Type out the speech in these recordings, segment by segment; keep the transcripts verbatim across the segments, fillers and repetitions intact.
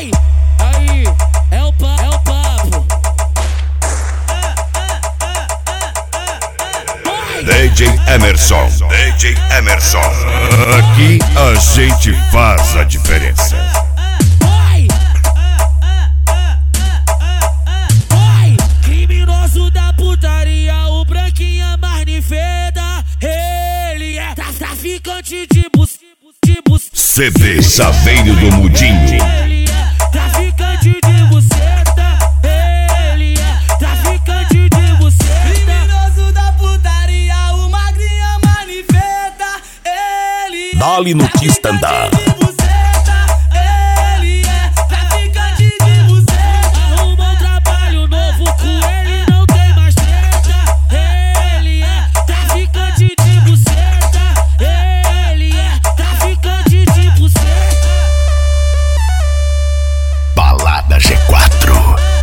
Vai! Aí, é o papo, é o papo. D J Emerson, D J Emerson. Aqui a gente faz a diferença. Vai! Vai! Criminoso da putaria, o branquinha marnifeda. Ele é traficante de bus, de bus. C D Chaveiro do Mudinho. Ele é traficante de buceta. Ele é traficante de buceta. Criminoso da putaria, o magrinha manifesta. Ele é Dali no Quistandar. traficante de buceta. Ele é traficante de buceta. Arruma um trabalho novo com ele, não tem mais treta. Ele é traficante de buceta. Ele é traficante de buceta. Balada G quatro.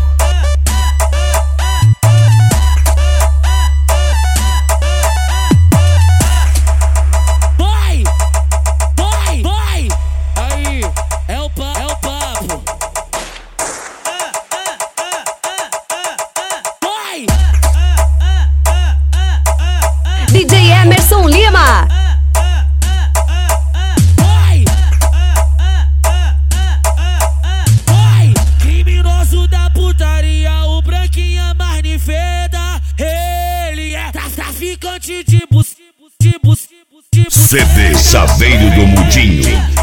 Vai! Vai! Vai! Aí, é o papo, é o papo. Vai! D J Emerson Lima. Vai! Vai! Criminoso da putaria, o branquinha marnifeda. Ele é traficante de bus, de bus, de bus. C D Chaveiro do Mudinho.